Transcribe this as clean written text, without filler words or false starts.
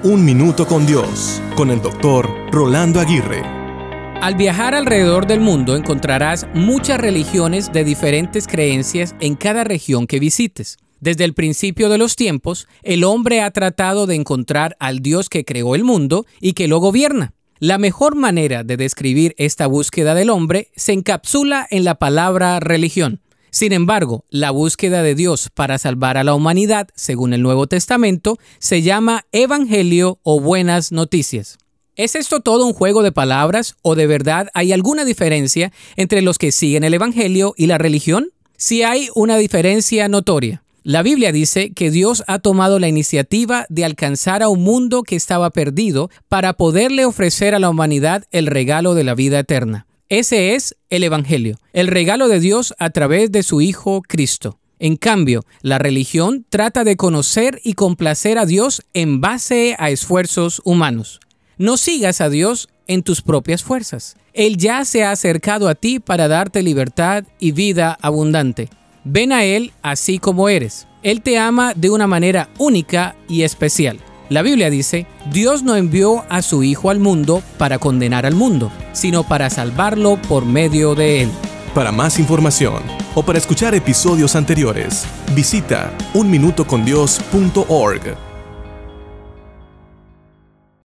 Un Minuto con Dios, con el Dr. Rolando Aguirre. Al viajar alrededor del mundo encontrarás muchas religiones de diferentes creencias en cada región que visites. Desde el principio de los tiempos, el hombre ha tratado de encontrar al Dios que creó el mundo y que lo gobierna. La mejor manera de describir esta búsqueda del hombre se encapsula en la palabra religión. Sin embargo, la búsqueda de Dios para salvar a la humanidad, según el Nuevo Testamento, se llama Evangelio o Buenas Noticias. ¿Es esto todo un juego de palabras o de verdad hay alguna diferencia entre los que siguen el Evangelio y la religión? Sí hay una diferencia notoria. La Biblia dice que Dios ha tomado la iniciativa de alcanzar a un mundo que estaba perdido para poderle ofrecer a la humanidad el regalo de la vida eterna. Ese es el Evangelio, el regalo de Dios a través de su Hijo Cristo. En cambio, la religión trata de conocer y complacer a Dios en base a esfuerzos humanos. No sigas a Dios en tus propias fuerzas. Él ya se ha acercado a ti para darte libertad y vida abundante. Ven a Él así como eres. Él te ama de una manera única y especial. La Biblia dice, Dios no envió a su Hijo al mundo para condenar al mundo, sino para salvarlo por medio de Él. Para más información o para escuchar episodios anteriores, visita unminutocondios.org.